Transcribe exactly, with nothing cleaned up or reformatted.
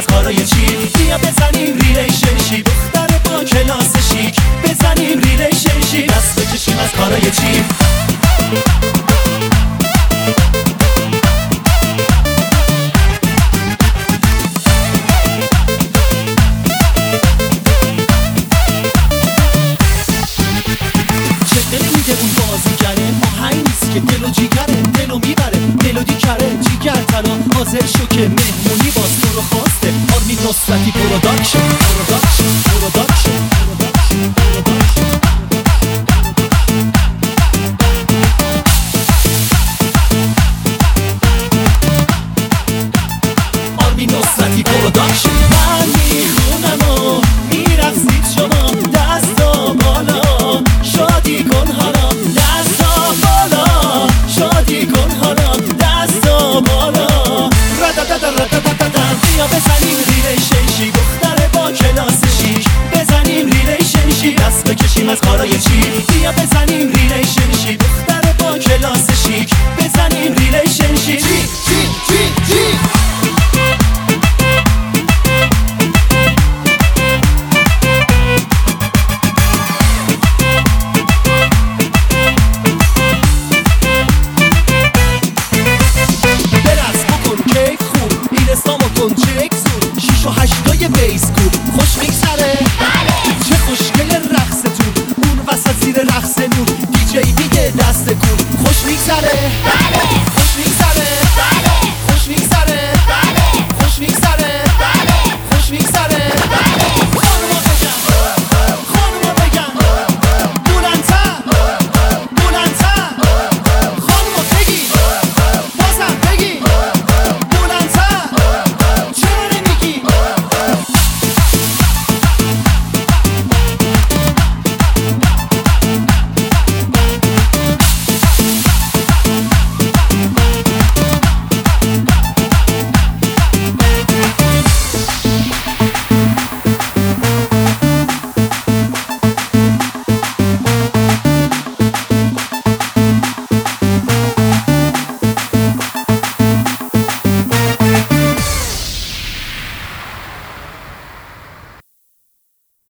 از کارای چی. بیا بزنیم ریلیشنشیپ، دختر با کلاس شیک. بزنیم ریلیشنشیپ، دست بکشیم از کارای چی. میده اون بازیگره آهنگ نیست که دل و جیگره، دلو میبره ملودی کره جیگر ترا حاضر شو که مهمونی باز تو رو خواسته. آرمین نصرتی پروداکشن.